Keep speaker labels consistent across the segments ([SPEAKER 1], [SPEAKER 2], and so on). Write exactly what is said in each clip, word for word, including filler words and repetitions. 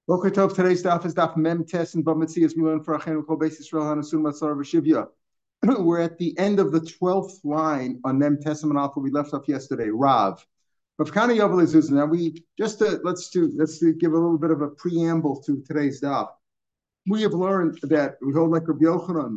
[SPEAKER 1] Boker Tov, today's daf is daf Mem Tes and Bamitzi as we learn for Achenu Kol Beis Yisrael Hanasun Matzar V'Shivya. We're at the end of the twelfth line on Mem Tes and Alpha. We left off yesterday. Rav. Rav Kana Yovel Izuz. Now we just to, let's do let's do, give a little bit of a preamble to today's daf. We have learned that we hold like Rabbi Yochanan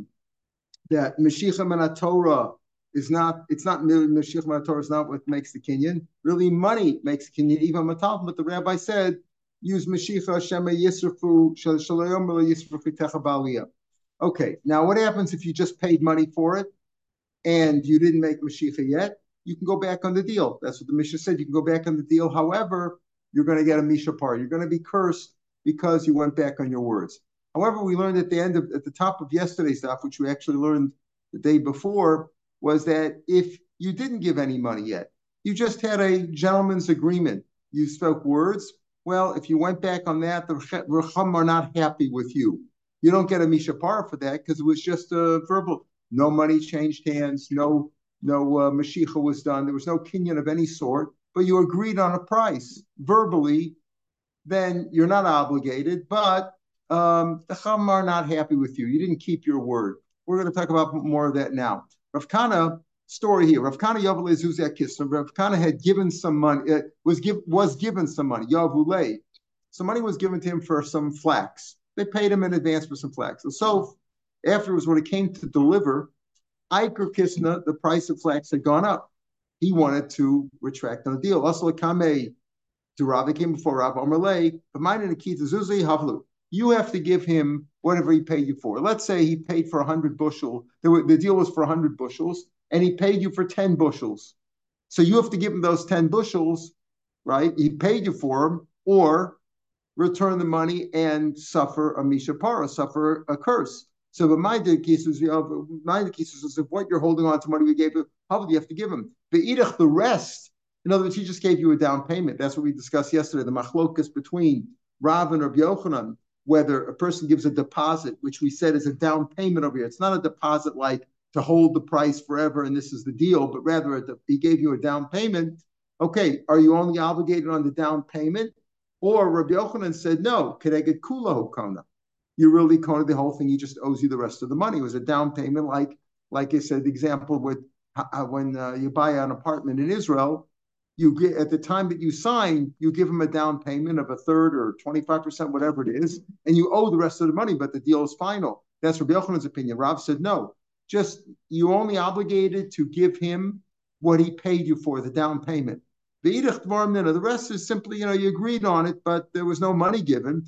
[SPEAKER 1] that Meshicha Min Torah is not. It's not Meshicha Min Torah is not what makes the kinyan. Really, money makes the kinyan. Even Matal, but the rabbi said, use Mashiach Shema Yisrafu Shalayom Yisrafu Techabalia. Okay, now what happens if you just paid money for it and you didn't make Mashiach yet? You can go back on the deal. That's what the Mishnah said. You can go back on the deal. However, you're going to get a Mishapar. You're going to be cursed because you went back on your words. However, we learned at the end of at the top of yesterday's stuff, which we actually learned the day before, was that if you didn't give any money yet, you just had a gentleman's agreement. You spoke words. Well, if you went back on that, the Recham are not happy with you. You don't get a Mishapara for that because it was just a verbal. No money changed hands. No, no uh, Mashiach was done. There was no kinyan of any sort. But you agreed on a price verbally. Then you're not obligated. But um, the Chacham are not happy with you. You didn't keep your word. We're going to talk about more of that now. Rav Kana. Story here. Rav Kana Yavel Ezuzah Kislev. Rav Kana had given some money. Uh, was give was given some money. Yavulei. Some money was given to him for some flax. They paid him in advance for some flax. And so afterwards, when it came to deliver, Iker Kisna, the price of flax had gone up. He wanted to retract on the deal. Also, Kame to Rav came before Rav Omerlei. But mine in the key to Zuzi Havlu. You have to give him whatever he paid you for. Let's say he paid for a hundred bushel. The, the deal was for a hundred bushels. And he paid you for ten bushels. So you have to give him those ten bushels, right? He paid you for them, or return the money and suffer a mishapara, suffer a curse. So the minded cases, minded cases is if what you're holding on to money we gave you, how do you have to give him? The idach, the rest, in other words, he just gave you a down payment. That's what we discussed yesterday, the machlokas between Rav and Rabbi Yochanan, whether a person gives a deposit, which we said is a down payment over here. It's not a deposit like to hold the price forever and this is the deal, but rather he gave you a down payment. Okay, are you only obligated on the down payment? Or Rabbi Yochanan said, no, Kedeged Kula Hokona. You really kona the whole thing, he just owes you the rest of the money. It was a down payment, like, like I said, the example with uh, when uh, you buy an apartment in Israel, you get at the time that you sign, you give him a down payment of a third or twenty-five percent, whatever it is, and you owe the rest of the money, but the deal is final. That's Rabbi Yochanan's opinion. Rav said, no. Just you only obligated to give him what he paid you for, the down payment. The rest is simply, you know, you agreed on it, but there was no money given.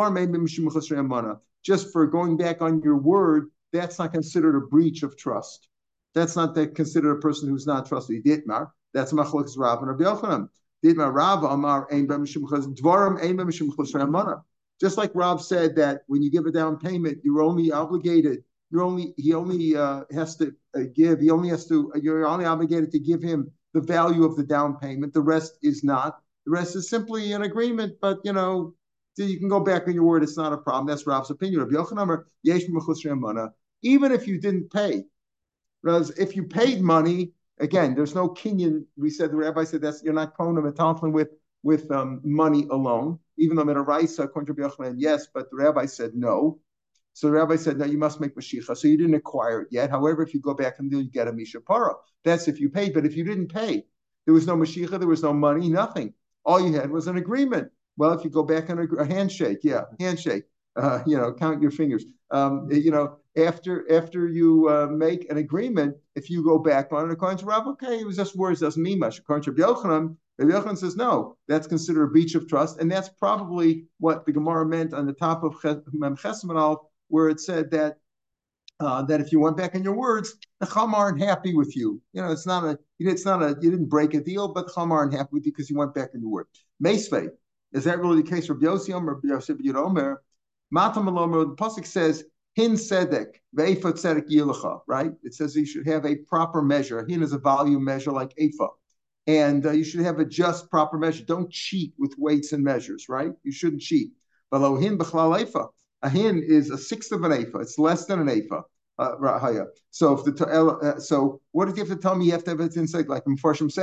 [SPEAKER 1] Just for going back on your word, that's not considered a breach of trust. That's not that considered a person who's not trustworthy. Ditmar, that's Machlokes Rav and Rabbi Yochanan. Ditmar Rav Amar ein dvarim ein b'mishum chosrei amana. Just like Rav said that when you give a down payment, you're only obligated. You're only he only uh, has to uh, give. He only has to. Uh, you're only obligated to give him the value of the down payment. The rest is not. The rest is simply an agreement. But you know, you can go back on your word. It's not a problem. That's Rav's opinion. Rabbi Yochanan, even if you didn't pay, whereas if you paid money, again, there's no kinyan. We said the rabbi said that's you're not kona metalton with with um, money alone. Even though Medaraisa, according to Rabbi Yochanan, yes, but the rabbi said no. So the rabbi said, no, you must make Mashiach. So you didn't acquire it yet. However, if you go back and do, you get a Mishapara. That's if you paid. But if you didn't pay, there was no Mashiach, there was no money, nothing. All you had was an agreement. Well, if you go back on a, a handshake, yeah, handshake, uh, you know, count your fingers. Um, you know, after after you uh, make an agreement, if you go back on it, according to Rav, okay, it was just words, doesn't mean much. According to Rabbi Yochanan, Rabbi Yochanan says, no, that's considered a breach of trust. And that's probably what the Gemara meant on the top of Mem Chesmanal, where it said that uh, that if you went back on your words, the Chacham aren't happy with you. You know, it's not a, it's not a, you didn't break a deal, but the Chacham aren't happy with you because you went back on your word. Meisvei, is that really the case for Rabbi Yossi or Rabbi Yosef Yeromer? Matam Alomer, the pasuk says, Hin Sedek, Ve'efa Tzedek Yilacha, right? It says you should have a proper measure. Hin is a volume measure like Ephah. And uh, you should have a just proper measure. Don't cheat with weights and measures, right? You shouldn't cheat. Below Hin B'chlal Ephah. A hin is a sixth of an ephah. It's less than an ephah. Uh, so if the uh, so what did you have to tell me? You have to have it inside, like the Mepharshim say.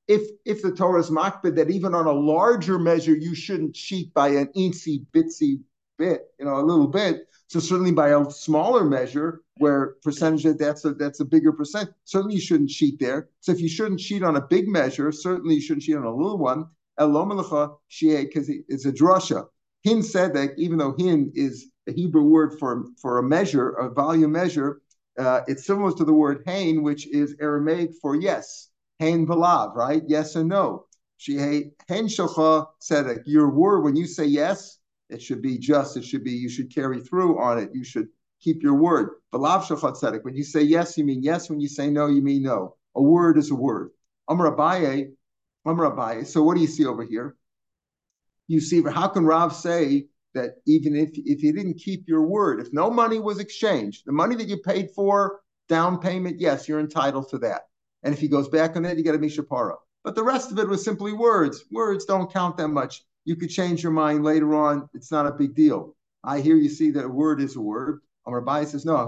[SPEAKER 1] if if the Torah is makbid that even on a larger measure you shouldn't cheat by an incy bitsy bit, you know, a little bit. So certainly by a smaller measure where percentage that's a that's a bigger percent, certainly you shouldn't cheat there. So if you shouldn't cheat on a big measure, certainly you shouldn't cheat on a little one. Because it's a drasha. Hin sedek, even though hin is a Hebrew word for for a measure, a volume measure, uh, it's similar to the word hain, which is Aramaic for yes. Hain v'lav, right? Yes and no. Hen shocha sedek. Your word, when you say yes, it should be just. It should be. You should carry through on it. You should keep your word. V'lav shocha sedek. When you say yes, you mean yes. When you say no, you mean no. A word is a word. Amar Abaye, Amar Abaye. So what do you see over here? You see, how can Rav say that even if if you didn't keep your word, if no money was exchanged, the money that you paid for, down payment, yes, you're entitled to that. And if he goes back on that, you get a mishapara. But the rest of it was simply words. Words don't count that much. You could change your mind later on. It's not a big deal. I hear you see that a word is a word. Amar Abaye says, no,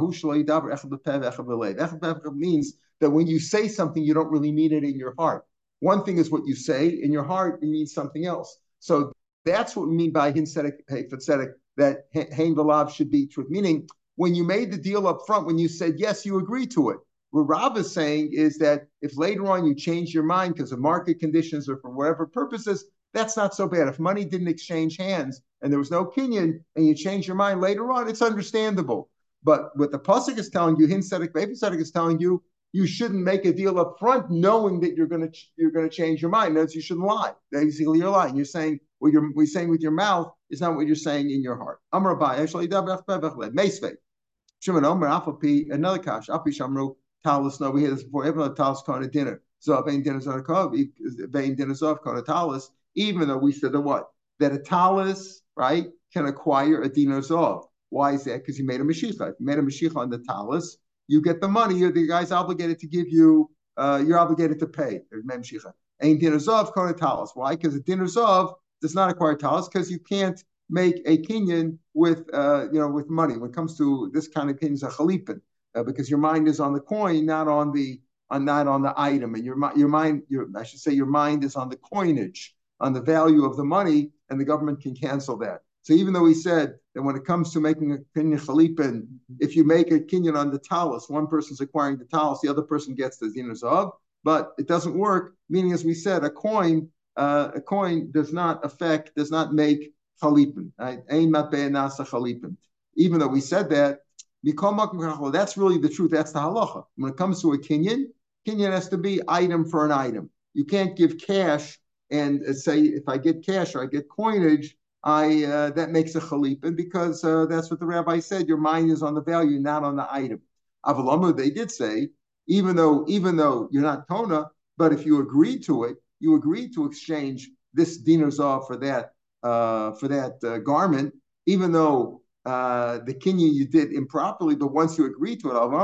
[SPEAKER 1] means that when you say something, you don't really mean it in your heart. One thing is what you say. In your heart, it means something else. So that's what we mean by hin tzedek, tzedek, that hein v'lav should be truth. Meaning, when you made the deal up front, when you said yes, you agreed to it. What Rav is saying is that if later on you change your mind because of market conditions or for whatever purposes, that's not so bad. If money didn't exchange hands and there was no kinyan and you change your mind later on, it's understandable. But what the pasuk is telling you, hin tzedek, beis tzedek is telling you, you shouldn't make a deal up front knowing that you're going to you're going to change your mind. Notice you shouldn't lie. Basically, you're lying. You're saying what you're, what you're saying with your mouth is not what you're saying in your heart. Amar Abaye, actually, Meisvei. Shimon Omer, Afapi, another kash. Api Shamru, Talis. No, we hear this before. Everyone Talis Kona dinner. So Vein dinner Zarkov, Vein dinner Zov Kona Talis. Even though we said that what that a Talis, right, can acquire a dinar Zov. Why is that? Because you made a Mashiach. You made a Mashiach on the Talis. You get the money. You're the guy's obligated to give you. Uh, you're obligated to pay. Ain't dinner Zov Kona Talis. Why? Because a dinner Zov does not acquire talis because you can't make a kinyan with uh, you know with money. When it comes to this kind of kinyan, is a chalipin uh, because your mind is on the coin, not on the on not on the item, and your your mind, your I should say, your mind is on the coinage, on the value of the money, and the government can cancel that. So even though he said that when it comes to making a kinyan chalipin, if you make a kinyan on the talis, one person's acquiring the talis, the other person gets the dinar zav, but it doesn't work. Meaning, as we said, a coin. Uh, a coin does not affect, does not make chalipin. Right? Even though we said that, that's really the truth. That's the halacha. When it comes to a kinyan, kinyan has to be item for an item. You can't give cash and uh, say, if I get cash or I get coinage, I uh, that makes a chalipin because uh, that's what the rabbi said. Your mind is on the value, not on the item. Avalama, they did say, even though even though you're not Tona, but if you agree to it, you agreed to exchange this dinar zav for that uh, for that uh, garment, even though uh, the kinyan you did improperly. But once you agreed to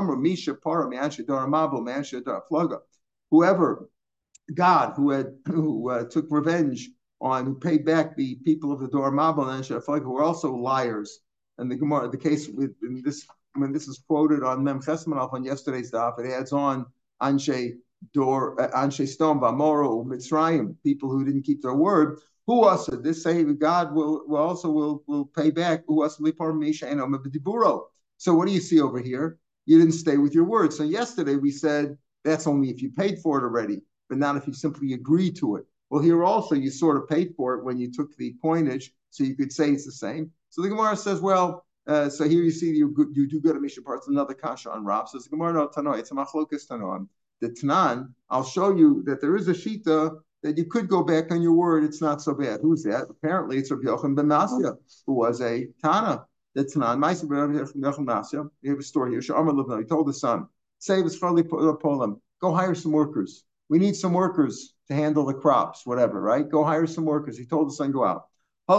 [SPEAKER 1] it, whoever God who had who uh, took revenge on, who paid back the people of the Dor Mabel and Shaflag, who were also liars. And the Gemara, the case with in this when this is quoted on Mem Chesmanov on yesterday's daf, it adds on Anshe. Dor Anshe Stone Bamoro Mitzrayim, people who didn't keep their word. Who also this say God will, will also will will pay back. Who also lipar misha and omabidiburo. So what do you see over here? You didn't stay with your word. So yesterday we said that's only if you paid for it already, but not if you simply agreed to it. Well, here also you sort of paid for it when you took the coinage, so you could say it's the same. So the Gemara says, well, uh, so here you see you you do go to Mishnah parts. Another kasha on Rav says the Gemara no tanoi. It's a machlokas tanoim. The Tanan, I'll show you that there is a shita that you could go back on your word. It's not so bad. Who's that? Apparently, it's Rabbi Yochanan ben Masya, who was a Tana. The Tanan, we have a story here. He told the son, "Save us polam. Go hire some workers. We need some workers to handle the crops, whatever. Right? Go hire some workers." He told the son, "Go out."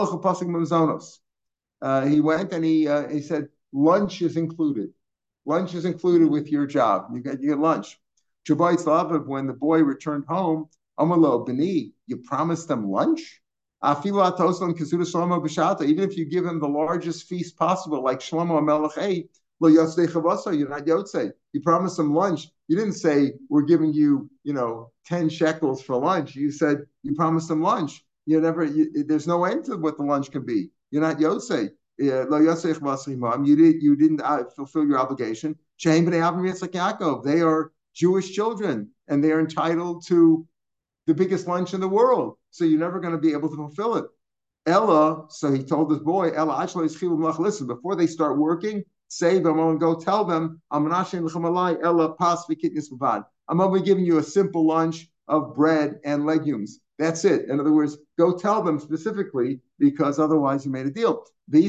[SPEAKER 1] Uh, he went and he uh, he said, "Lunch is included. Lunch is included with your job. You get you get lunch." When the boy returned home, Amalo Beni, you promised them lunch? Even if you give him the largest feast possible, like Shlomo Melech ate, Lo yotzei chavasa, you're not yotzei. You promised them lunch. You didn't say we're giving you, you know, ten shekels for lunch. You said you promised them lunch. You never. You, there's no end to what the lunch can be. You're not yotzei. Lo yotzei chavasa imam. You did. You didn't uh, fulfill your obligation. Shehem b'nei Avraham Yitzchak Yaakov. They are Jewish children, and they are entitled to the biggest lunch in the world. So you're never going to be able to fulfill it. Ella, so he told his boy, Ella, listen, before they start working, say them and go tell them, I'm Ella pas I'm only giving you a simple lunch of bread and legumes. That's it. In other words, go tell them specifically, because otherwise you made a deal.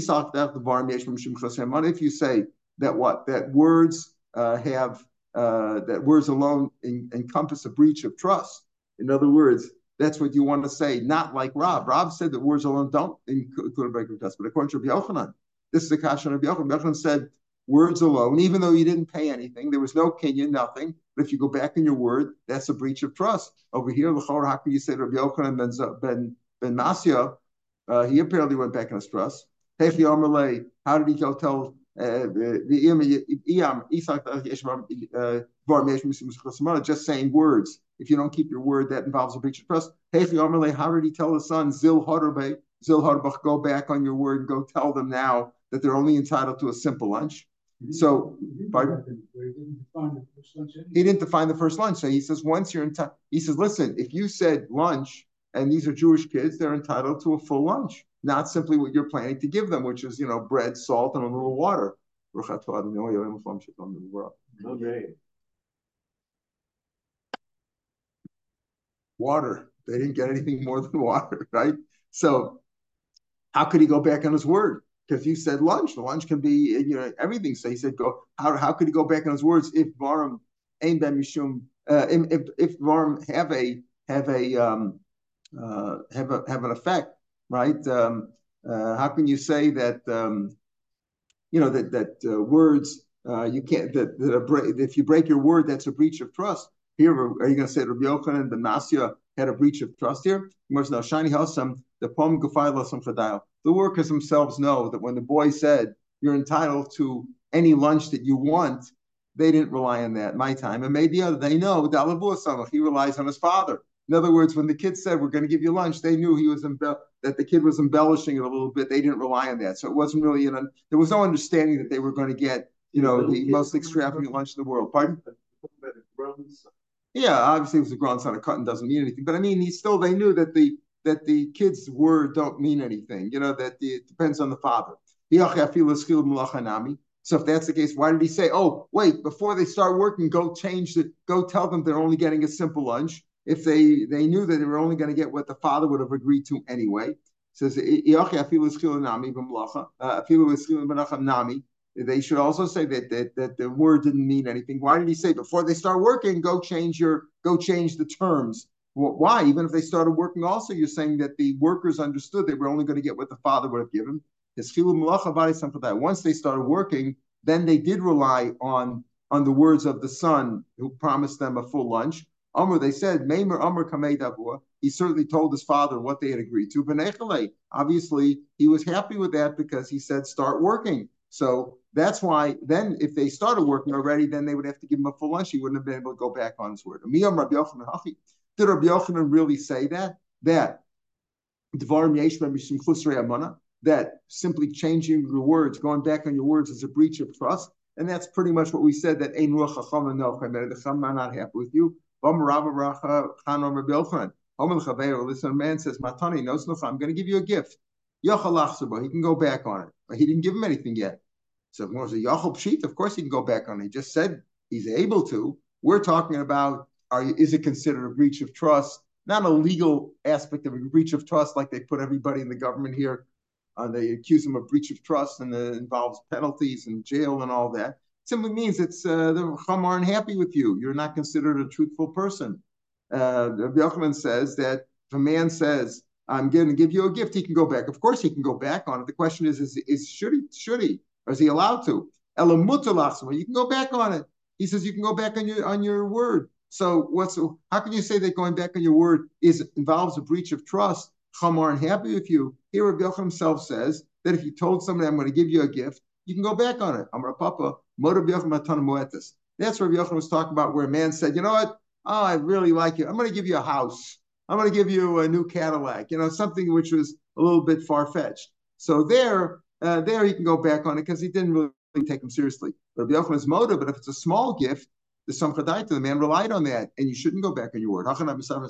[SPEAKER 1] If you say that what? That words uh, have, uh, that words alone in, encompass a breach of trust. In other words, that's what you want to say, not like Rav. Rav said that words alone don't include a break of trust. But according to Rabbi Yochanan, this is the kasha of Rabbi Yochanan. Rabbi Yochanan said words alone, even though you didn't pay anything, there was no kinyan, nothing. But if you go back in your word, that's a breach of trust. Over here, how can you say Rabbi Yochanan ben ben ben Masya? Uh, he apparently went back in his trust. How did he go tell just saying words? If you don't keep your word, that involves a breach of trust. How did he tell his son, Zil Harbe, Zil Harbach, go back on your word and go tell them now that they're only entitled to a simple lunch? So, pardon? He didn't define the first lunch. So he says, once you're entitled, he says, listen, if you said lunch and these are Jewish kids, they're entitled to a full lunch, not simply what you're planning to give them, which is, you know, bread, salt, and a little water. Okay. Water. They didn't get anything more than water, right? So how could he go back on his word? Because you said lunch. The lunch can be, you know, everything. So he said, go. How, how could he go back on his words if Varim ain't ben mishum? If if Varim have a have a um, uh, have a have an effect, right? Um, uh, how can you say that? Um, you know that that uh, words uh, you can't that, that a, if you break your word, that's a breach of trust. Here, are you going to say Rabbi Yochanan ben Nasya had a breach of trust here? Now, shiny hosam the pom the workers themselves know that when the boy said you're entitled to any lunch that you want, they didn't rely on that. My time and made the other. They know he relies on his father. In other words, when the kid said we're going to give you lunch, they knew he was embe- that the kid was embellishing it a little bit. They didn't rely on that, so it wasn't really an. There was no understanding that they were going to get, you know, the most extravagant lunch in the world. Pardon? Yeah, obviously it was a grandson of Cotton doesn't mean anything, but I mean, he still they knew that the that the kid's word don't mean anything. You know that the, it depends on the father. So if that's the case, why did he say, "Oh, wait, before they start working, go change the, go tell them they're only getting a simple lunch"? If they they knew that they were only going to get what the father would have agreed to anyway. It says they should also say that, that that the word didn't mean anything. Why did he say before they start working, go change your go change the terms? Well, why? Even if they started working, also you're saying that the workers understood they were only going to get what the father would have given. Once they started working, then they did rely on on the words of the son who promised them a full lunch. Amr, they said, Meimer Amr Kamei Davua. He certainly told his father what they had agreed to. Benechale. Obviously, he was happy with that because he said, start working. So that's why then if they started working already, then they would have to give him a full lunch. He wouldn't have been able to go back on his word. Did Rabbi Yochanan really say that? That that simply changing your words, going back on your words is a breach of trust. And that's pretty much what we said, that Ein Ruach HaChama Nochem, that the Chama not happy with you. Listen, a man says, Matani, no, I'm going to give you a gift. He can go back on it. But he didn't give him anything yet. So if it's a Yachal Pshit, of course he can go back on it. He just said he's able to. We're talking about, are you, is it considered a breach of trust? Not a legal aspect of a breach of trust like they put everybody in the government here. Uh, they accuse them of breach of trust, and it involves penalties and jail and all that. It simply means it's uh, the Chum aren't happy with you. You're not considered a truthful person. Uh, Rabbi Yochanan says that if a man says, I'm going to give you a gift, he can go back. Of course he can go back on it. The question is, is, is should he, should he, or is he allowed to? You can go back on it. He says you can go back on your on your word. So what's how can you say that going back on your word is involves a breach of trust? Chum aren't happy with you. Here Rabbi Yochanan himself says that if you told somebody I'm going to give you a gift, you can go back on it. Amar Papa, Motor B'Yochim Matan Moetis. That's where B'Yochim was talking about where a man said, you know what? Oh, I really like you. I'm going to give you a house. I'm going to give you a new Cadillac, you know, something which was a little bit far-fetched. So there, uh, there he can go back on it because he didn't really take him seriously. But Rabbi Yochanan's motive, but if it's a small gift, the Samcha Daita, the man relied on that, and you shouldn't go back on your word. Rabbi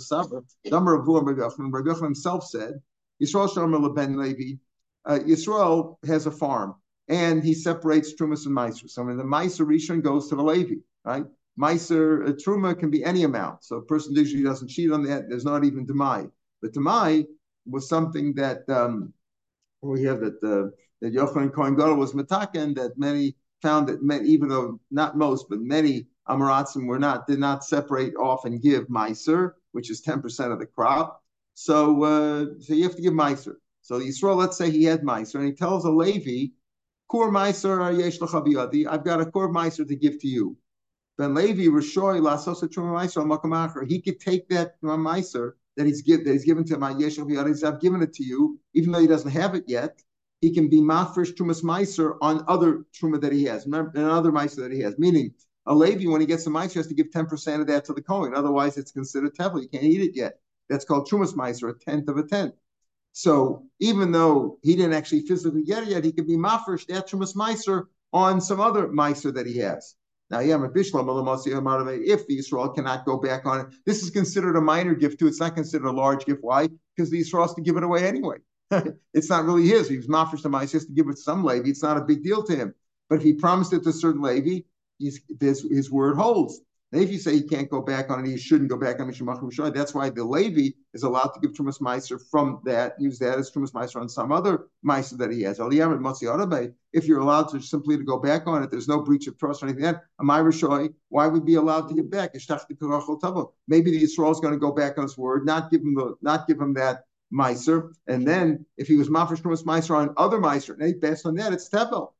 [SPEAKER 1] Yochanan himself said, Yisrael Shomer LeBen Levi, uh, Yisrael has a farm, and he separates Trumas and Meiser. So I mean, the Meiser Rishon goes to the Levi, right? Meiser, uh, Truma can be any amount. So a person usually doesn't cheat on that. There's not even Demai. But Demai was something that um, we have that uh, that Yochanan Kohen Gadol was metaken, that many found that many, even though not most, but many Amaratzim were not, did not separate off and give Meiser, which is ten percent of the crop. So, uh, so you have to give Meiser. So Yisrael, let's say he had Meiser, and he tells a Levi, Kur Meiser yesh lecha biyadi, I've got a Kur Meiser to give to you. Ben Levi Rishoy lasos truma Meiser makamacher. He could take that Meiser that he's give, that he's given to my yesh lecha biyadi. I've given it to you, even though he doesn't have it yet. He can be mafresh trumas Meiser on other truma that he has, and other Meiser that he has. Meaning, a Levi, when he gets a Meiser, has to give ten percent of that to the Kohen. Otherwise, it's considered tevel. You can't eat it yet. That's called trumas Meiser, a tenth of a tenth. So even though he didn't actually physically get it yet, he could be mafresh that trumas Meiser on some other Meiser that he has. Now, yeah, if the Yisrael cannot go back on it, this is considered a minor gift too. It's not considered a large gift. Why? Because the Yisrael has to give it away anyway. It's not really his. He was mafresh to Meiser, he has to give it to some Levi. It's not a big deal to him. But if he promised it to a certain Levi, he's, his, his word holds. And if you say he can't go back on it, he shouldn't go back on it. That's why the Levi is allowed to give Trumas Meiser from that, use that as Trumas Meiser on some other Meiser that he has. If you're allowed to simply to go back on it, there's no breach of trust or anything like that. Am I Rishoy? Why would be allowed to give back? Maybe the Yisrael is going to go back on his word, not give him the, not give him that Meiser. And then if he was Mafresh Trumas Meiser on other Meiser, and he based on that, it's Tevel.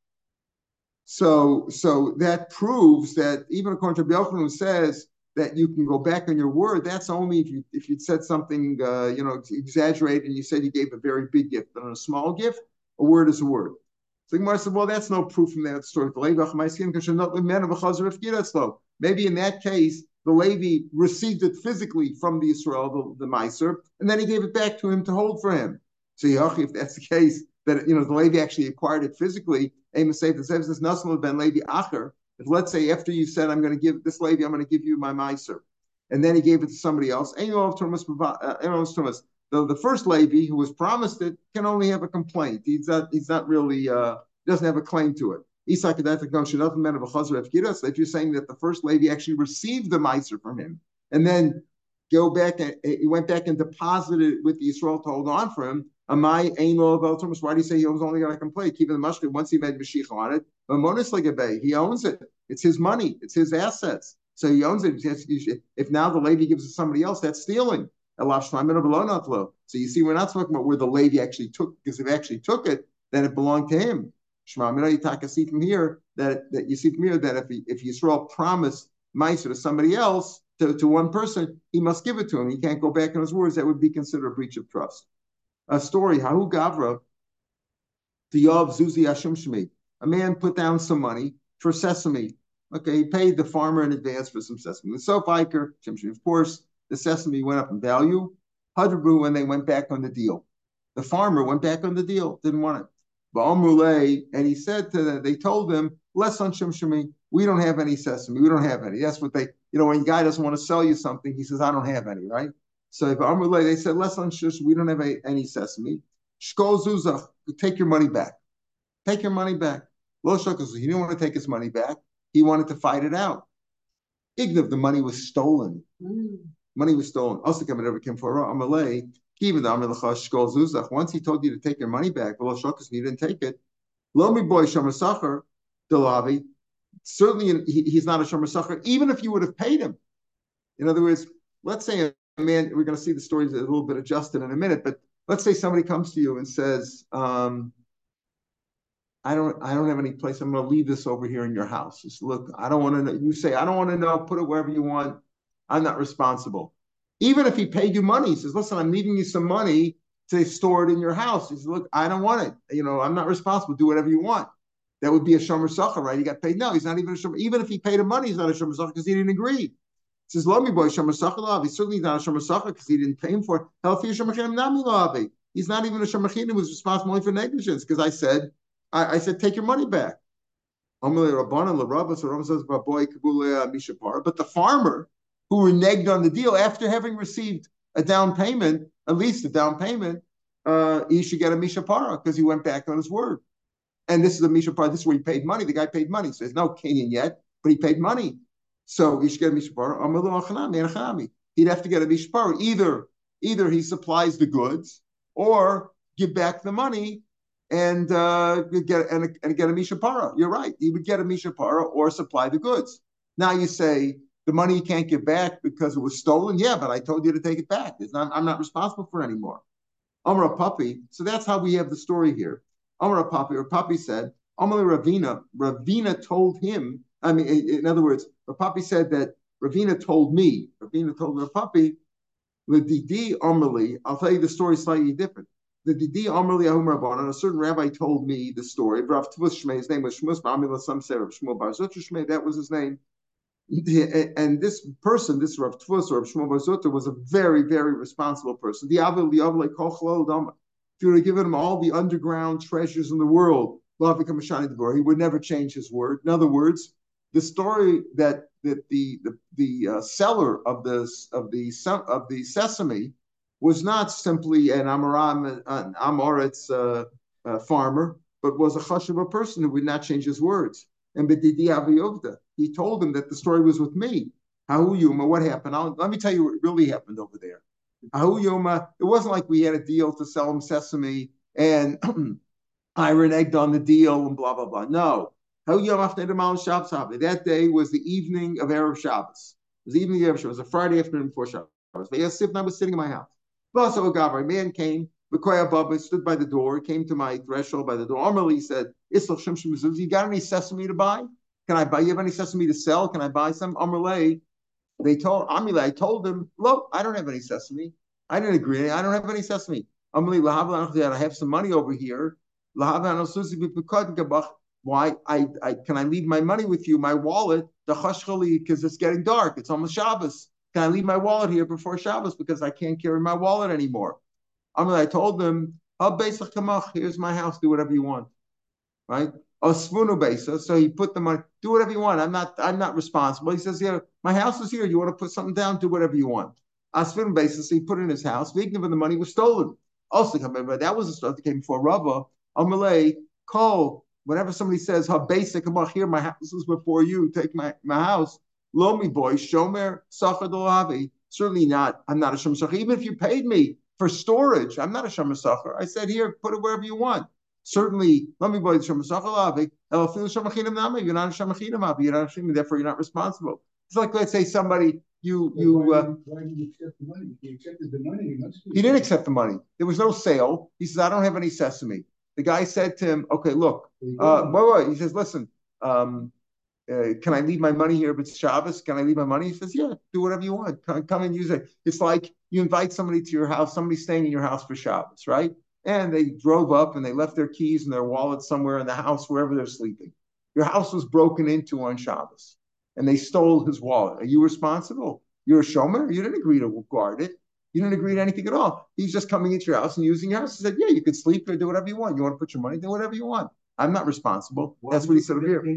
[SPEAKER 1] So, so that proves that even according to Yochanan, who says that you can go back on your word, that's only if you if you'd said something, uh, you know, exaggerated, and you said you gave a very big gift, but on a small gift, a word is a word. So the Gemara said, well, that's no proof from that story. Maybe in that case, the Levi received it physically from the Israel, the, the Meiser, and then he gave it back to him to hold for him. So if that's the case, that you know the Levi actually acquired it physically. If let's say after you said I'm going to give this Levi, I'm going to give you my Meiser, and then he gave it to somebody else. The, the first Levi who was promised it can only have a complaint. He's not he's not really uh, doesn't have a claim to it. So if you're saying that the first Levi actually received the Meiser from him, and then go back and he went back and deposited it with the Yisrael to hold on for him. Amai ain't law about Thomas. Why do you say he was only going to complain? Keeping the mashkin once he made Mashiach on it. But Monis Legabay, he owns it. It's his money. It's his assets. So he owns it. If now the Levi gives it to somebody else, that's stealing. So you see, we're not talking about where the Levi actually took, because if he actually took it, then it belonged to him. You see from here that, that you see from here that if he, if Yisrael promised Meiser to somebody else, to, to one person, he must give it to him. He can't go back on his words. That would be considered a breach of trust. A story, Hahu Gavra, the Yov Zuzi Ashum Shmi. A man put down some money for sesame. Okay, he paid the farmer in advance for some sesame. The soap Iker, of course, the sesame went up in value. Hadrabu when they went back on the deal. The farmer went back on the deal, didn't want it. Ba'amrulay, and he said to them, they told him, less on Shimshami, we don't have any sesame, we don't have any. That's what they, you know, when a guy doesn't want to sell you something, he says, I don't have any, right? So if Amrulay, they said, less on Shush, we don't have a, any sesame. Shkol Zuzach, take your money back. Take your money back. Lo Shokos, he didn't want to take his money back. He wanted to fight it out. Ignav, the money was stolen. Mm. Money was stolen. Also, coming over came for Amrulay. Even the Amrulay Shkol Zuzach. Once he told you to take your money back, Lo Shokos, you didn't take it. Lo mi boy Shomer Sacher, Delavi. Certainly, he, he's not a Shomer Sacher, even if you would have paid him. In other words, let's say man, we're going to see the stories a little bit adjusted in a minute, but let's say somebody comes to you and says, um, I don't, I don't have any place. I'm going to leave this over here in your house. Just look, I don't want to know. You say, I don't want to know. Put it wherever you want. I'm not responsible. Even if he paid you money, he says, listen, I'm leaving you some money to store it in your house. He says, look, I don't want it. You know, I'm not responsible. Do whatever you want. That would be a shomer sacher, right? He got paid. No, he's not even a shomer. Even if he paid him money, he's not a shomer sacher because he didn't agree. He says, "Lomi boy shomer sacher lav." He's certainly not a shomer sacher because he didn't pay him for it. Healthy shomer chinim nami lavi. He's not even a shomer chinim who's responsible only for negligence because I said, I, I said, take your money back. But the farmer who reneged on the deal after having received a down payment, at least a down payment, uh, he should get a mishapara because he went back on his word. And this is a mishapara. This is where he paid money. The guy paid money, so there's no Kenyan yet, but he paid money, so he should get a mishapara. He'd have to get a mishapara. Either either he supplies the goods or give back the money and uh, get and, and get a mishapara. You're right. He would get a mishapara or supply the goods. Now you say the money you can't give back because it was stolen. Yeah, but I told you to take it back. It's not, I'm not responsible for it anymore. Amra Papi. So that's how we have the story here. Amra Papi, or Papi said, Amali Ravina. Ravina told him. I mean, in other words, Papi said that Ravina told me. Ravina told Papi, the Didi Amrli. I'll tell you the story slightly different. The Didi Amrli Ahum Rabbanan. A certain rabbi told me the story. Rav Tvus Shmei. His name was Shmus Ba'amila. Some said Rav Shmuel Bar Zutra Shmei. That was his name. And this person, this Rav Tvus or Rav Shmuel Bar Zutra, was a very, very responsible person. The Avil the Avil Kol Chalol Dama. If you would have given him all the underground treasures in the world, he would never change his word. In other words, the story that that the the, the uh, seller of the of the of the sesame was not simply an Amoram an Amoritz uh, uh, farmer, but was a chashuva person who would not change his words. And B'didi Aviyovda, he told him that the story was with me. Hahu Yuma, what happened? I'll, let me tell you what really happened over there. It wasn't like we had a deal to sell him sesame and I reneged on the deal and blah, blah, blah. No. That day was the evening of Erev Shabbos. It was the evening of Erev Shabbos. It was a Friday afternoon before Shabbos. Yosef and I was sitting in my house. A man came, stood by the door, came to my threshold by the door. Amrli said, you got any sesame to buy? Can I buy? You have any sesame to sell? Can I buy some? Amrli. They told Amile, I told him, look, I don't have any sesame. I didn't agree. I don't have any sesame. Amile, I have some money over here. Why? I, I can I leave my money with you, my wallet, the chashchali, because it's getting dark. It's almost Shabbos. Can I leave my wallet here before Shabbos because I can't carry my wallet anymore? Amile, I told them, here's my house. Do whatever you want. Right? A svunu besa, so he put the money. Do whatever you want. I'm not. I'm not responsible. He says, "Yeah, my house is here. You want to put something down? Do whatever you want." A svunu besa, so he put it in his house. Speaking of the money was stolen. Also, but that was a stuff that came before Rava. Amalei call whenever somebody says, "Ha basic, come on here. My house is before you. Take my, my house." Lomi boy, shomer sacher dolavi. Certainly not. I'm not a shomer sacher. Even if you paid me for storage, I'm not a shomer sacher. I said, "Here, put it wherever you want." Certainly, let me buy the Shemachalavi. You're not a Shemachinim, you're not a therefore you're not responsible. It's like, let's say somebody, you, you, uh,
[SPEAKER 2] why did you accept the money? If he accepted the money, he must be.
[SPEAKER 1] He didn't accept the money. There was no sale. He says, I don't have any sesame. The guy said to him, okay, look, uh, wait, wait. He says, listen, um, uh, can I leave my money here if it's Shabbos? Can I leave my money? He says, yeah, do whatever you want. Come, come and use it. It's like you invite somebody to your house, somebody's staying in your house for Shabbos, right? And they drove up and they left their keys and their wallet somewhere in the house, wherever they're sleeping. Your house was broken into on Shabbos and they stole his wallet. Are you responsible? You're a shomer? You didn't agree to guard it. You didn't agree to anything at all. He's just coming into your house and using your house. He said, yeah, you can sleep there, do whatever you want. You want to put your money, do whatever you want. I'm not responsible. Why that's what he said over here.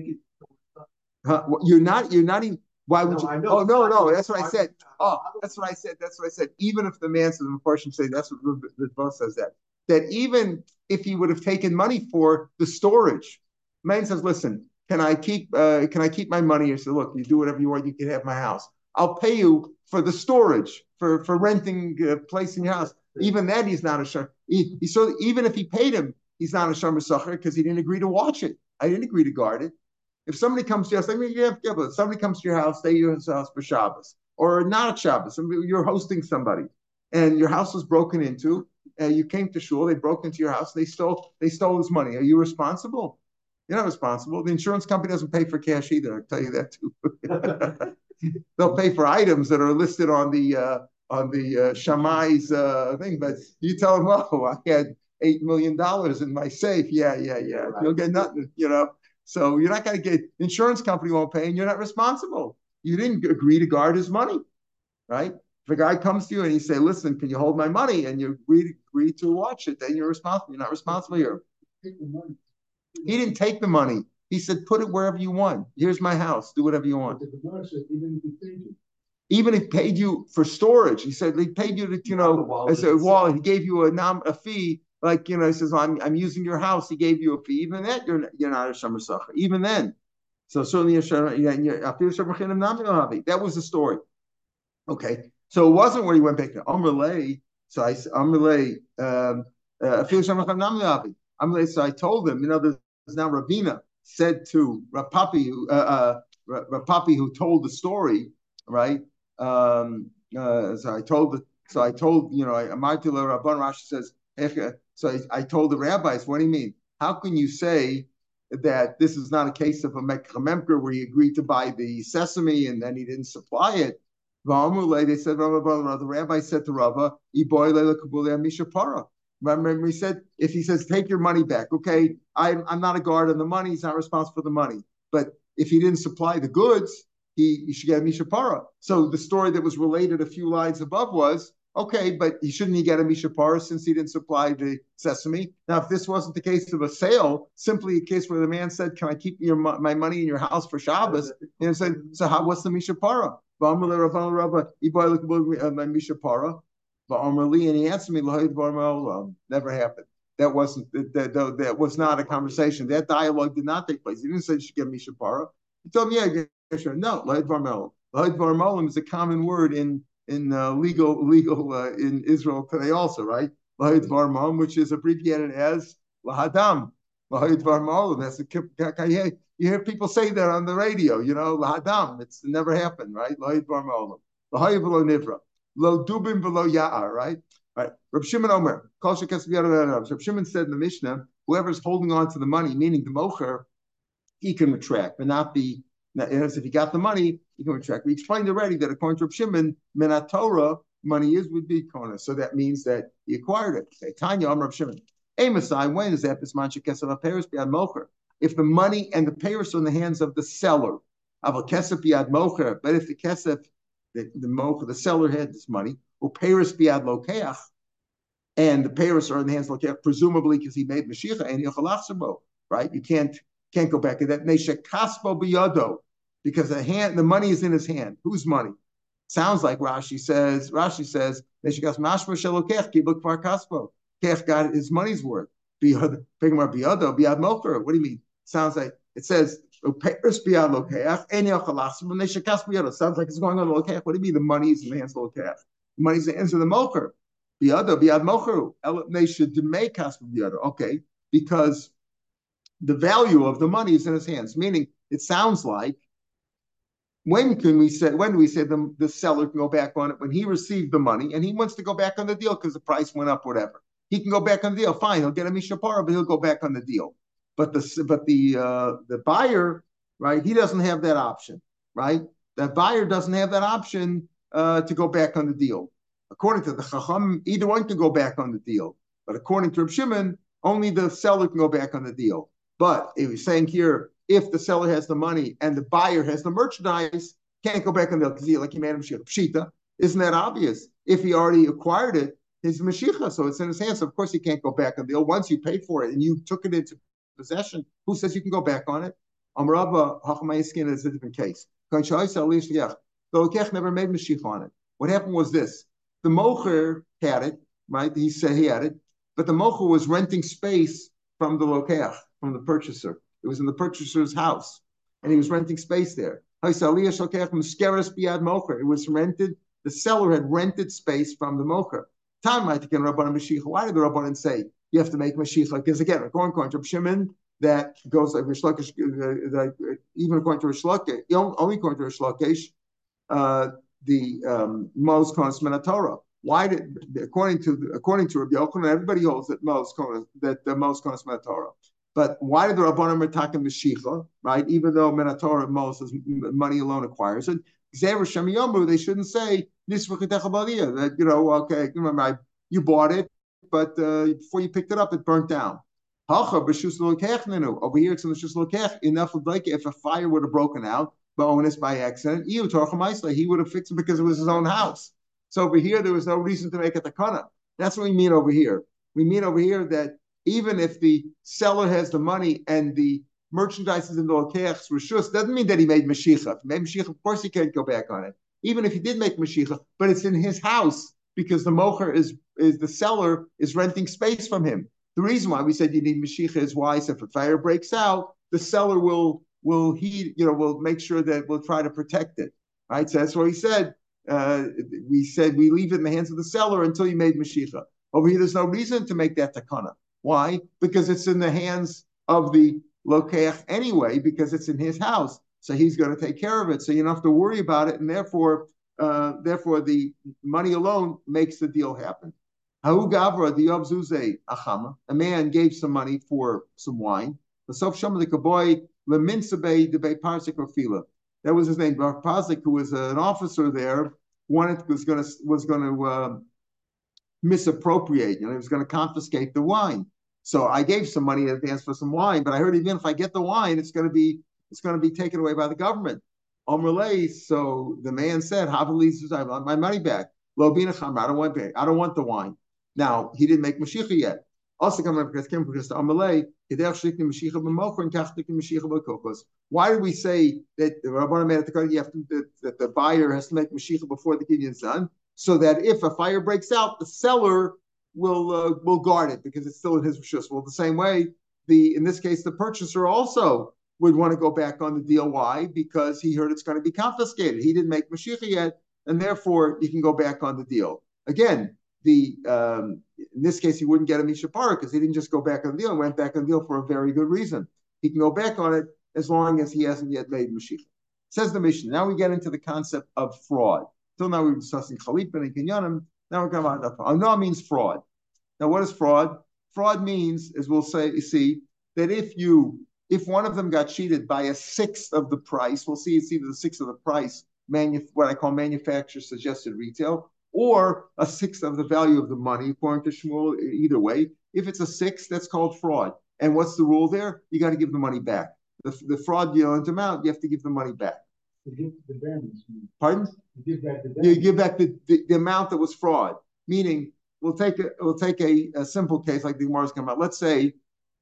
[SPEAKER 1] Huh? You're not, you're not even, why would no, you? Oh, no, no, that's what I said. Oh, that's what I said. That's what I said. Even if the man says, of course, you say that's what the boss says that. That even if he would have taken money for the storage, man says, listen, can I keep uh, can I keep my money? He said, look, you do whatever you want, you can have my house. I'll pay you for the storage, for, for renting a place in your house. Even that he's not a shomer. He, he, so even if he paid him, he's not a shomer sacher because he didn't agree to watch it. I didn't agree to guard it. If somebody comes to your house, I mean, yeah, yeah, but somebody comes to your house, stay at your house for Shabbos, or not Shabbos, you're hosting somebody, and your house was broken into. Uh, you came to shul, they broke into your house, they stole they stole his money. Are you responsible? You're not responsible. The insurance company doesn't pay for cash either. I'll tell you that too. They'll pay for items that are listed on the uh, on the uh, Shammai's uh, thing, but you tell them, oh, I had eight million dollars in my safe. Yeah, yeah, yeah. You'll get nothing, you know. So you're not going to get, insurance company won't pay and you're not responsible. You didn't agree to guard his money, right? If a guy comes to you and you say, listen, can you hold my money? And you agree, agree to watch it, then you're responsible. You're not responsible here.
[SPEAKER 2] Take the money.
[SPEAKER 1] He didn't take the money. He said, put it wherever you want. Here's my house. Do whatever you want.
[SPEAKER 2] But the Gemara said, even if he paid you.
[SPEAKER 1] Even if he paid you for storage, he said, he paid you to, you know, as a wallet. He gave you a, nom, a fee. Like, you know, he says, well, I'm, I'm using your house. He gave you a fee. Even that, you're, you're not a Shomer Sacha. Even then. So certainly, that was the story. Okay. So it wasn't where he went back to Amrlay. So I, Amrlay, um, uh, so I told him, you know, there's now Ravina said to Rapapi, uh, uh, Rapapi, who told the story, right? Um, uh, so I told the, so I told, you know, Amartila Rabban Rashi says, so I, I told the rabbis, what do you mean? How can you say that this is not a case of a Mekhamemker where he agreed to buy the sesame and then he didn't supply it? They said, the rabbi said to Rava, remember, he said, if he says, take your money back, okay, I'm, I'm not a guard on the money, he's not responsible for the money. But if he didn't supply the goods, he, he should get a Mishapara. So the story that was related a few lines above was, okay, but he shouldn't he get a Mishapara since he didn't supply the sesame? Now, if this wasn't the case of a sale, simply a case where the man said, can I keep your my money in your house for Shabbos? And said, so how, what's the Mishapara? And he answered me, never happened. That wasn't that, that, that was not a conversation. That dialogue did not take place. He didn't say you should get Mishapara. He told me, yeah, sure. No, Lahid Varmelim. Lahid Varmelim is a common word in in uh, legal legal uh, in Israel today also, right? Lahid Varmelim, which is abbreviated as Lahadam. Lahid Varmelim. That's a you hear people say that on the radio, you know, Lahadam. It's never happened, right? Lahid Varmelim. Lahayv v'lo nivra. Lo dubim v'lo ya'ar, right? Right. Reb Shimon Omer. Reb Shimon said in the Mishnah, whoever's holding on to the money, meaning the mocher, he can retract, but not the, if he got the money, he can retract. We explained already that according to Reb Shimon, Menat Torah, money is would be Kona. So that means that he acquired it. Okay. Tanya Omer Reb Shimon. Amasai, when is that? Bisman shekesef haperes biad mocher. If the money and the payers are in the hands of the seller, aval kesef biad mocher, but if the kesef, the, the mocher, the seller had this money, or payers biad lokeach, and the payers are in the hands of lokeach, presumably because he made Mashiach, and Yochalachsabo, right? You can't can't go back to that. Nesha kaspo biyado, because the hand, the money is in his hand. Whose money? Sounds like Rashi says. Rashi says Nesha kas mashma shelokech kibuk far kaspo. Kech got his money's worth. Biyado, biyado, biyad mocher. What do you mean? Sounds like it says payers biyad lokeach and Yochalachsabo nesha kas biyado. Sounds like it's going on lokeach. What do you mean? The money is in the hands of lokeach. The money's in the hands of the mocher. Biyado, biyad mocheru. Nesha demei kaspo biyado. Okay, because the value of the money is in his hands, meaning it sounds like when can we say when do we say the, the seller can go back on it when he received the money and he wants to go back on the deal because the price went up, whatever. He can go back on the deal. Fine, he'll get a mishapara, but he'll go back on the deal. But the but the uh, the buyer, right? He doesn't have that option, right? That buyer doesn't have that option uh, to go back on the deal. According to the Chacham, either one can go back on the deal, but according to Reb Shimon, only the seller can go back on the deal. But it was saying here, if the seller has the money and the buyer has the merchandise, can't go back on the deal because he like he made him Pshita. Isn't that obvious? If he already acquired it, his Mashiach, so it's in his hands. So of course he can't go back on the deal. Once you paid for it and you took it into possession, who says you can go back on it? Amrava Hachmayiskin is a different case. The Lokech never made Mashiach on it. What happened was this: the mocher had it, right? He said he had it, but the mocher was renting space from the Lokech, from the purchaser. It was in the purchaser's house, and he was renting space there. It was rented. The seller had rented space from the mocher. Why did the Rabbanan say you have to make Mashiach? Because again, according to Reb Shimon, that goes like Rish Lakish, uh, even according to Rish Lakish, only according to Rish Lakish, uh, the um, Mos Konas Min Torah. Why did according to according to Rabbi Yochanan, everybody holds that Mos that the Mos Konas Min Torah. But why did the Rabbanim attack Mashiach, right? Even though Min Torah Moses money alone acquires it, they shouldn't say that, you know, okay, remember I, you bought it, but uh, before you picked it up, it burnt down. Over here, it's in the Shus Lokech. Enough like if a fire would have broken out, bonus by accident, he would have fixed it because it was his own house. So over here, there was no reason to make a takana. That's what we mean over here. We mean over here that even if the seller has the money and the merchandise is in the Lokech's Rishus, doesn't mean that he made Mashiach. If he made Mashiach, of course he can't go back on it. Even if he did make Mashiach, but it's in his house because the mocher is, is the seller is renting space from him. The reason why we said you need Mashiach is why, so if a fire breaks out, the seller will will he you know will make sure that we'll try to protect it, right? So that's what he said. Uh, we said we leave it in the hands of the seller until you made Mashiach. Over here, there's no reason to make that takana. Why? Because it's in the hands of the Lokech anyway, because it's in his house, so he's going to take care of it. So you don't have to worry about it, and therefore, uh, therefore, the money alone makes the deal happen. A man gave some money for some wine. That was his name. Bar Pazik, who was an officer there, wanted was going to was going to uh, misappropriate. You know, he was going to confiscate the wine. So I gave some money in advance for some wine, but I heard even if I get the wine, it's going to be it's going to be taken away by the government. Omrlei. So the man said, "I want my money back. Lo bina cham. I don't want back. I don't want the wine." Now, he didn't make Mashiach yet. Also, why do we say that the Rabbanan made it you have to, that, that the buyer has to make Mashiach before the Kinyan is done, so that if a fire breaks out, the seller will uh, will guard it because it's still in his rishus. Well, the same way, the in this case, the purchaser also would want to go back on the deal. Why? Because he heard it's going to be confiscated. He didn't make Mashiach yet, and therefore he can go back on the deal. Again, the um, in this case, he wouldn't get a mishapara because he didn't just go back on the deal and went back on the deal for a very good reason. He can go back on it as long as he hasn't yet made Mashiach. Says the Mishnah. Now we get into the concept of fraud. Till now we were discussing Chalipin and Kinyanim. Now we're going to Ano means fraud. Now what is fraud? Fraud means, as we'll say, you see, that if you if one of them got cheated by a sixth of the price, we'll see it's either the sixth of the price, manu- what I call manufacturer suggested retail, or a sixth of the value of the money, according to Shmuel, either way. If it's a sixth, that's called fraud. And what's the rule there? You got to give the money back. The, the fraudulent amount, you have to give the money back.
[SPEAKER 2] You give the balance.
[SPEAKER 1] Pardon?
[SPEAKER 2] You give back the balance.
[SPEAKER 1] You give back the, the, the amount that was fraud. Meaning, we'll take a we'll take a, a simple case like the Gemara's come out. Let's say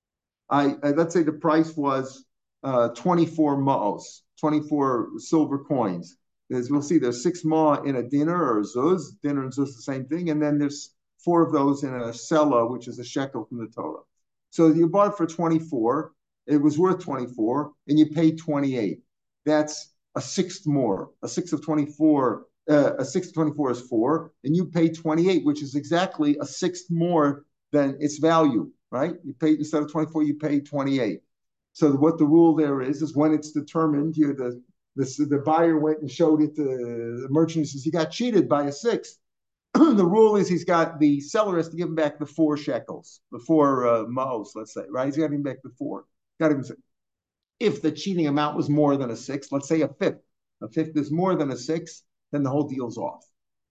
[SPEAKER 1] I uh, let's say the price was uh, twenty-four ma'os, twenty-four silver coins. As we'll see, there's six ma in a dinner or a zuz. Dinner and zuz the same thing, and then there's four of those in a sela, which is a shekel from the Torah. So you bought it for twenty-four. It was worth twenty-four, and you paid twenty-eight. That's a sixth more. A sixth of twenty-four. Uh, a sixth of twenty-four is four, and you paid twenty-eight, which is exactly a sixth more than its value. Right? You paid instead of twenty-four, you paid twenty-eight. So what the rule there is is when it's determined, you the This, the buyer went and showed it to the merchant. He says he got cheated by a sixth. The rule is he's got the seller has to give him back the four shekels, the four uh, ma'os, let's say, right? He's got to give him back the four. Got him. If the cheating amount was more than a sixth, let's say a fifth, a fifth is more than a sixth, then the whole deal's off.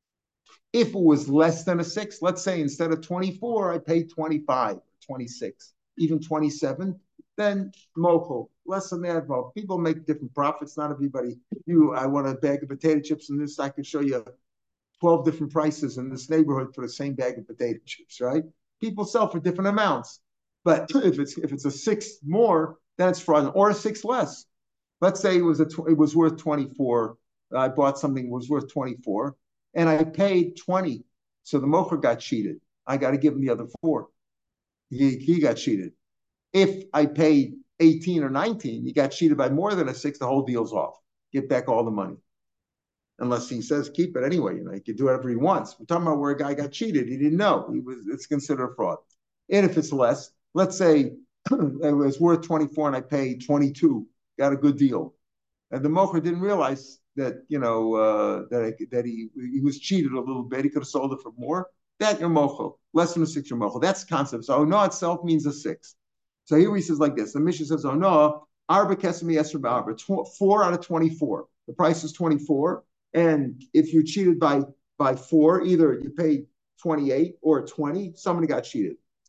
[SPEAKER 1] If it was less than a sixth, let's say instead of twenty-four, I paid twenty-five, twenty-six, even twenty-seven. Then mochel, less than that. Well, people make different profits. Not everybody. You, I want a bag of potato chips, and this I can show you twelve different prices in this neighborhood for the same bag of potato chips. Right? People sell for different amounts, but if it's if it's a sixth more, then it's fraud, or a sixth less. Let's say it was a it was worth twenty-four. I bought something that was worth twenty-four, and I paid twenty. So the mocher got cheated. I got to give him the other four. He, he got cheated. If I paid eighteen or nineteen, you got cheated by more than a six, the whole deal's off. Get back all the money. Unless he says keep it anyway. You know, he can do whatever he wants. We're talking about where a guy got cheated. He didn't know. He was it's considered a fraud. And if it's less, let's say it was worth twenty-four and I paid twenty-two, got a good deal. And the mocher didn't realize that, you know, uh, that, I, that he, he was cheated a little bit. He could have sold it for more. That your mochel, less than a six your mochel. That's the concept. So no itself means a six. So here he says like this. The Mishnah says, oh no, arba kesemi esr ba'arba, four out of twenty-four. The price is twenty-four. And if you're cheated by, by four, either you paid twenty-eight or twenty, somebody got cheated.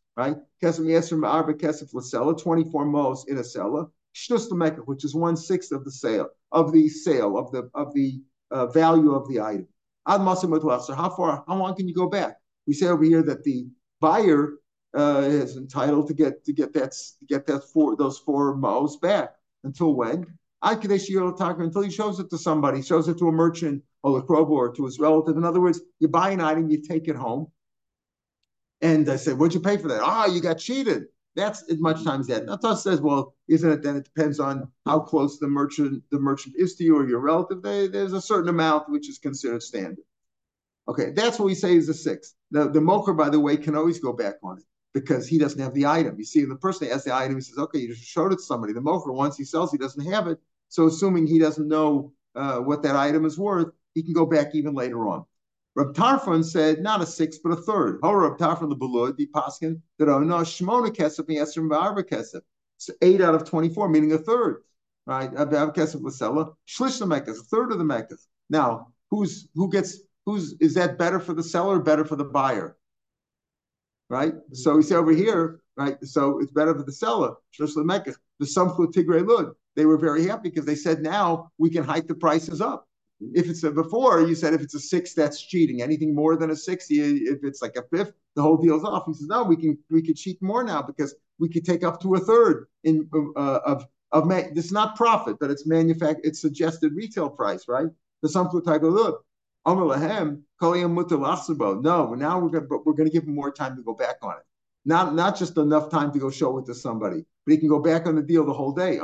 [SPEAKER 1] right? Kesef Yesrim Arba Kesef Lasella, twenty-four moles in a seller. Shtus Lamekach, which is one sixth of the sale, of the sale, of the of the uh, value of the item. Ad Masim. So how far, how long can you go back? We say over here that the buyer uh, is entitled to get to get that to get that four those four moles back. Until when? Until he shows it to somebody, shows it to a merchant or a krobo or to his relative. In other words, you buy an item, you take it home, and I say, "What'd you pay for that?" Ah, oh, you got cheated. That's as much time as that. Now, Tos says, "Well, isn't it? Then it depends on how close the merchant the merchant is to you or your relative. They, there's a certain amount which is considered standard." Okay, that's what we say is a six. The the mocher, by the way, can always go back on it because he doesn't have the item. You see, the person that has the item, he says, "Okay, you just showed it to somebody." The mocher, once he sells, he doesn't have it. So, assuming he doesn't know uh, what that item is worth, he can go back even later on. Reb Tarfon said not a sixth, but a third. How Reb Tarfon the Belud, the Paskin, that are no Shmona Kesef and Yesrim Ba'arba Kesef. So eight out of twenty-four, meaning a third, right? Abav Kesef Lasella, Shlish the Mekas, a third of the Mekas. Now, who's who gets who's is that better for the seller or better for the buyer? Right? So we say over here, right? So it's better for the seller. Shlish the Mekas. The Samchut Tigrei Lud. They were very happy because they said now we can hike the prices up. If it's a before, you said if it's a six, that's cheating. Anything more than a six, if it's like a fifth, the whole deal's off. He says, no, we can we could cheat more now because we could take up to a third in uh, of of ma- this is not profit, but it's manufactured, it's suggested retail price, right? The Samchut Tigrei Lud. Amar lahem koliyam mutar lachsubo. No, now we're gonna but we're gonna give him more time to go back on it. Not not just enough time to go show it to somebody, but he can go back on the deal the whole day.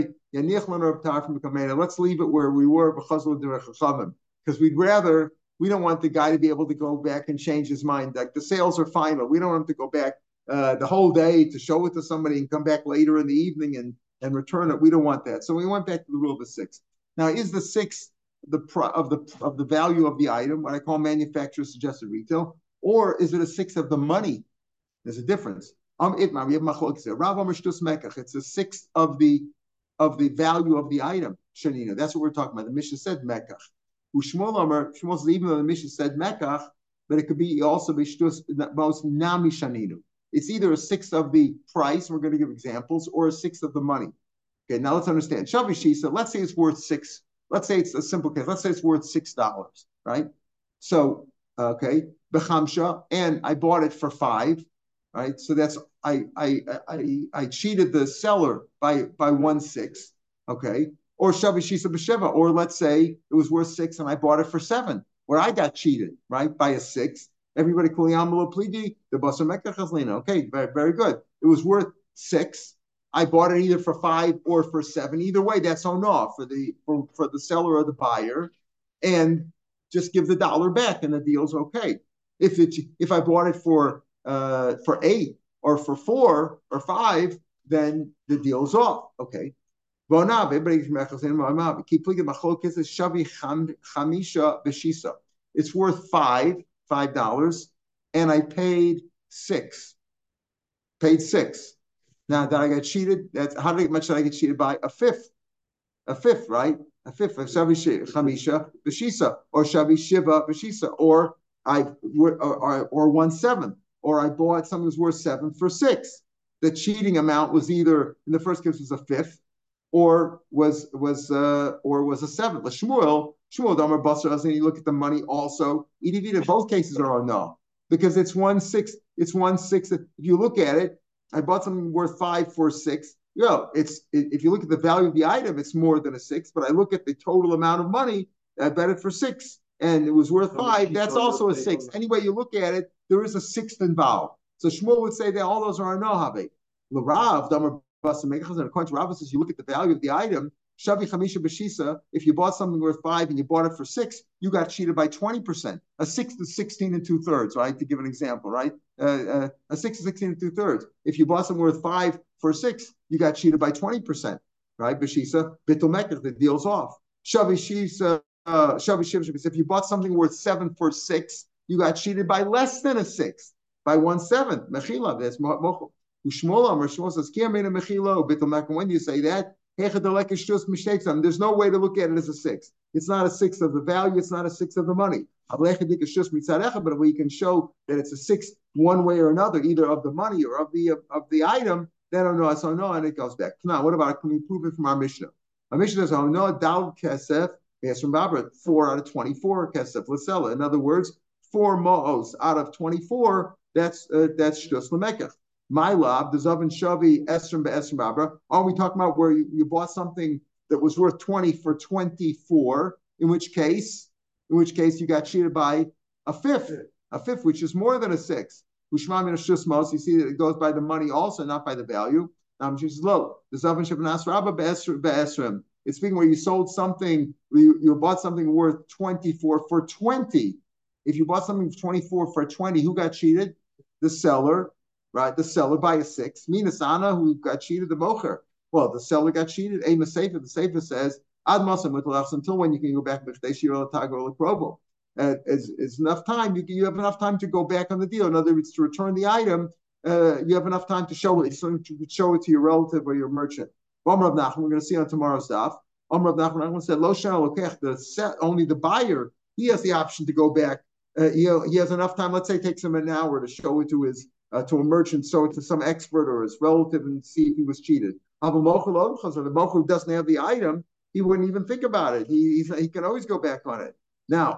[SPEAKER 1] Let's leave it where we were because we'd rather, we don't want the guy to be able to go back and change his mind. Like the sales are final. We don't want him to go back uh, the whole day to show it to somebody and come back later in the evening and, and return it. We don't want that. So we went back to the rule of the six. Now, is the six the pro, of the of the value of the item, what I call manufacturer suggested retail, or is it a sixth of the money? There's a difference. Um, it, we have machlokes there. Rav Amar Shtus Mekach. It's a sixth of the of the value of the item. Shanina. That's what we're talking about. The Mishnah said Mekach. Ushmol Amar. Shmuel says even though the Mishnah said Mekach, but it could be also be Shtus most Nami Shaninu. It's either a sixth of the price. We're going to give examples, or a sixth of the money. Okay. Now let's understand. Shavi Shisa. Let's say it's worth six. Let's say it's a simple case. Let's say it's worth six dollars. Right. So okay. Bechamsha, and I bought it for five. Right, so that's I I I I cheated the seller by by one sixth, okay, or shavi shisa b'sheva, or let's say it was worth six and I bought it for seven, where I got cheated, right, by a six. Everybody kuliyamalo plidi the basar mekach. Okay, very very good. It was worth six. I bought it either for five or for seven. Either way, that's ono for the for, for the seller or the buyer, and just give the dollar back, and the deal's okay. If it if I bought it for Uh, for eight or for four or five, then the deal's off. Okay. It's worth five, five dollars, and I paid six. Paid six. Now that I got cheated, that's how much did I get cheated by? A fifth. A fifth, right? A fifth of shavi chamisha b'shisa, or shavi shiva b'shisa, or I or, or, or one seventh. Or I bought something that was worth seven for six. The cheating amount was either in the first case was a fifth, or was was uh, or was a seventh. Shmuel, Shmuel Damar Basar, and you look at the money also. Edivita, both cases are a no because it's one sixth. It's one sixth. If you look at it, I bought something worth five for six. You know, it's if you look at the value of the item, it's more than a six. But I look at the total amount of money, I bet it for six, and it was worth five. That's also a six. Any way you look at it, there is a sixth involved. So Shmuel would say that all those are no have. L'Rav, Damar Basar Mekach, and according to Rav, says you look at the value of the item. Shavi Chamisha B'Shisa, if you bought something worth five and you bought it for six, you got cheated by twenty percent. A sixth is sixteen and two thirds, right? To give an example, right? Uh, uh, a sixth is sixteen and two thirds. If you bought something worth five for six, you got cheated by twenty percent, right? B'Shisa, Bittul Mekach, the deal's off. Shavi Shisa, uh, Shavi Shiva, if you bought something worth seven for six, you got cheated by less than a sixth, by one seventh. Mechila, that's Mochel. Ushmola, or Shmuel says, Kiamena Mechila, Bittul Mekach. When you say that, there's no way to look at it as a sixth. It's not a sixth of the value. It's not a sixth of the money. But we can show that it's a sixth one way or another, either of the money or of the of, of the item, then oh no, so no, and it goes back. Now, what about it? Can we prove it from our Mishnah? Our Mishnah says, oh no, dal kesef, from Babra, four out of twenty-four kesef l'sela. In other words, four mo'os out of twenty-four, that's uh, that's shtus l'mekach. My lab, the Zav and Shavi Esrim be'Esrim Babra. Are we talking about where you, you bought something that was worth twenty for twenty-four? In which case, in which case you got cheated by a fifth, a fifth, which is more than a sixth. Ushma min shtus mos. You see that it goes by the money also, not by the value. Um, she says, low. The Zav and Shavi Nasrabba be'Esrim. It's speaking where you sold something, you, you bought something worth twenty-four for twenty. If you bought something for twenty-four for twenty, who got cheated? The seller. Right, the seller by a six. Minasana, who got cheated, the mocher. Well, the seller got cheated. A Masefa, the Sefer says, Ad Masam until when you can go back with Deshiro Tago Lakrobo. It's, it's enough time, you, you have enough time to go back on the deal. In other words, to return the item, uh, you have enough time to show it, so to show it to your relative or your merchant. Omar of Nachman, we're going to see on tomorrow's stuff. Omar of Nachman said, Lo Shana Lokech, the set, only the buyer, he has the option to go back. Uh, he, he has enough time, let's say it takes him an hour to show it to his Uh, to a merchant, so to some expert or his relative and see if he was cheated. The mocher who doesn't have the item, he wouldn't even think about it. He, he can always go back on it. Now,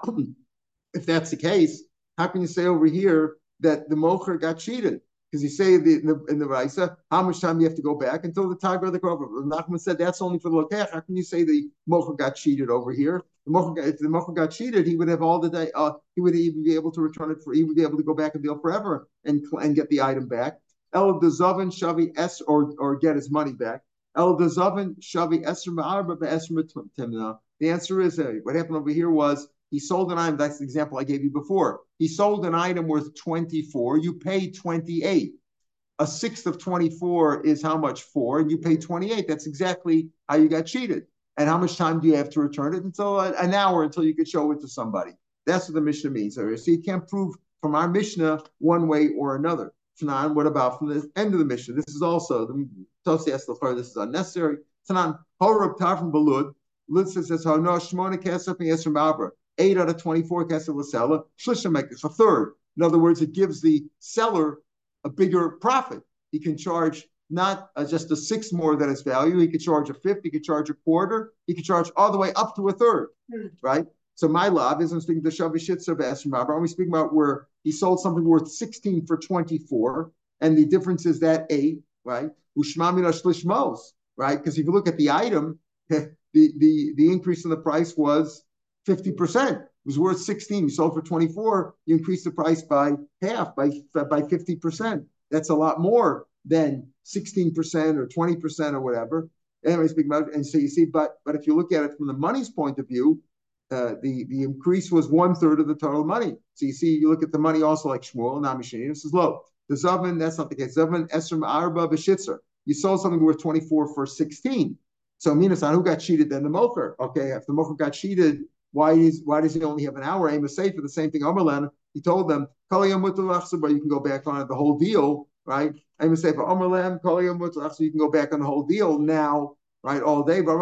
[SPEAKER 1] if that's the case, how can you say over here that the mocher got cheated? Because you say the, in the in the Raisa, how much time do you have to go back until the Tag or the Krover? Nachman said that's only for the Lokech. How can you say the mocher got cheated over here? The mocher, if the mocher got cheated, he would have all the day. Uh, he would even be able to return it for. He would be able to go back and deal forever and and get the item back. El dezaven shavi es or or get his money back. El dezaven shavi esr ma'arba be'esr timna. The answer is uh, what happened over here was he sold an item. That's the example I gave you before. He sold an item worth twenty-four. You paid twenty-eight. A sixth of twenty-four is how much? Four, and you pay twenty-eight. That's exactly how you got cheated. And how much time do you have to return it? Until uh, an hour until you could show it to somebody. That's what the Mishnah means. So you can't prove from our Mishnah one way or another. Tanan, what about from the end of the Mishnah? This is also the Tosi Eslachar. This is unnecessary. Tanan, Horab Tafim Balud. Lud says, "How no Shmona Kesef and Yesrim Babra." Eight out of twenty-four Kesef L'Sela. Shlisha Mekis, a third. In other words, it gives the seller a bigger profit. He can charge not uh, just a sixth more than its value. He could charge a fifth. He could charge a quarter. He could charge all the way up to a third, mm. right? So my lav isn't speaking to Shavi Shitzer B'Esrim Babra. I'm only speaking about where he sold something worth sixteen for twenty-four, and the difference is that eight, right? Ushmamina Shlishmos, right? Because if you look at the item, the, the, the increase in the price was fifty percent. It was worth sixteen. You sold for twenty-four. You increased the price by half, by by fifty percent. That's a lot more than sixteen percent or twenty percent or whatever. Anyway, speaking about it, and so you see, but but if you look at it from the money's point of view, uh, the the increase was one third of the total money. So you see, you look at the money also like Shmuel, Namishini. This is low. The Zavan, that's not the case. Zavan Esrim Arba B'Shitzer. You sold something worth twenty-four for sixteen. So Minasan, who got cheated? Then the mocher. Okay, if the mocher got cheated, why is why does he only have an hour? Aim is safe for the same thing. Omerlan, he told them, but you can go back on it, the whole deal, right? Aim is safe for Omerlan, so you can go back on the whole deal now, right? All day. But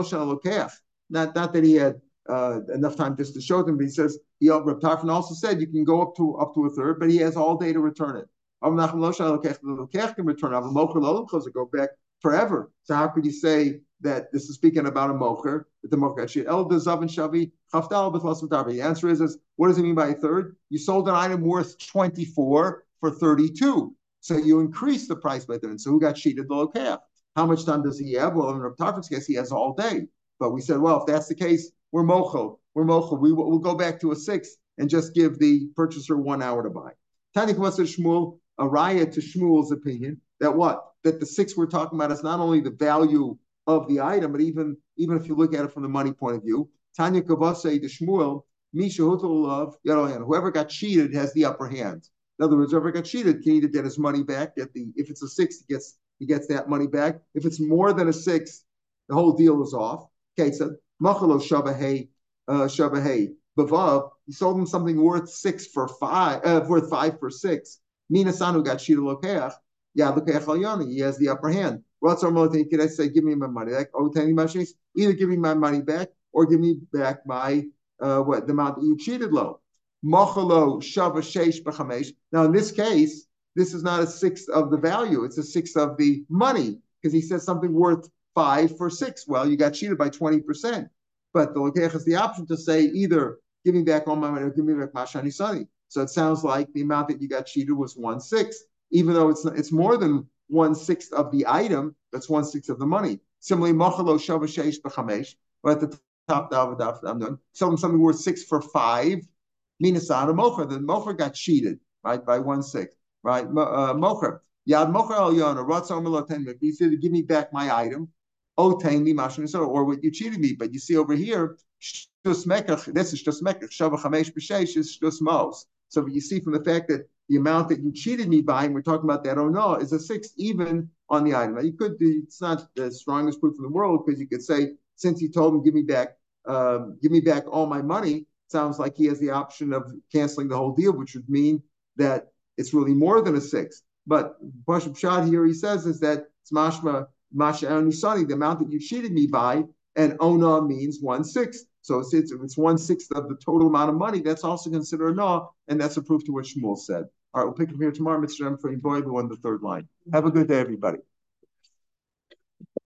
[SPEAKER 1] not not that he had uh, enough time just to show them, but he says he Reb Tarfon also said you can go up to up to a third, but he has all day to return it. Can return it. Go back forever. So how could you say that this is speaking about a mocher, that the mocher actually el dezav and shavi chaftal b'chlas v'tarbi? The answer is, is what does it mean by a third? You sold an item worth twenty-four for thirty-two, so you increased the price by third. So who got cheated? The lokech. How much time does he have? Well, in Reb Tarfon's case, he has all day. But we said, well, if that's the case, we're mochel. We're mochel. We will we'll go back to a six and just give the purchaser one hour to buy. Tani Kavasar Shmuel, a riot to Shmuel's opinion that what? That the six we're talking about is not only the value of the item, but even, even if you look at it from the money point of view, Tanya Kavasei to Shmuel, Misha Hutulav, whoever got cheated has the upper hand. In other words, whoever got cheated can either get his money back, get the if it's a six, he gets he gets that money back. If it's more than a six, the whole deal is off. Okay, so Machalo Shabahei, uh Shabahei, Bavav, he sold him something worth six for five, uh, worth five for six. Minasanu got cheated lokeach. Yeah, lokeach al he has the upper hand. Could I say, give me my money back? Either give me my money back or give me back my uh, what the amount that you cheated low. Mochalo shava sheish b'chamesh. Now, in this case, this is not a sixth of the value; it's a sixth of the money because he says something worth five for six. Well, you got cheated by twenty percent, but the lokech has the option to say either give me back all my money or give me back mashani sunny. So it sounds like the amount that you got cheated was one sixth, even though it's it's more than one sixth of the item. That's one sixth of the money. Similarly, mochalo shava sheish b'chamesh. Or at the top, I'm done. Selling something worth six for five. Minasada mocher. The mocher got cheated, right, by one sixth, right? Uh, mocher. Yad mocher al yona. Ratzon meloten. He said, give me back my item. Otain li mashin or what you cheated me. But you see over here, this is just mekach. Shava chamesh b'sheish is just mos. So you see from the fact that the amount that you cheated me by, and we're talking about that, oh no, is a sixth even on the item. Now you could do, it's not the strongest proof in the world because you could say, since he told him, give me back, um, give me back all my money, sounds like he has the option of canceling the whole deal, which would mean that it's really more than a sixth. But Pashab Shad here he says is that it's mashma, masha anisani, the amount that you cheated me by, and ona means one sixth. So it's, it's, it's one sixth of the total amount of money. That's also considered a no, and that's a proof to what Shmuel said. All right, we'll pick up here tomorrow. Mitzvah for boy, the one, the third line. Have a good day, everybody.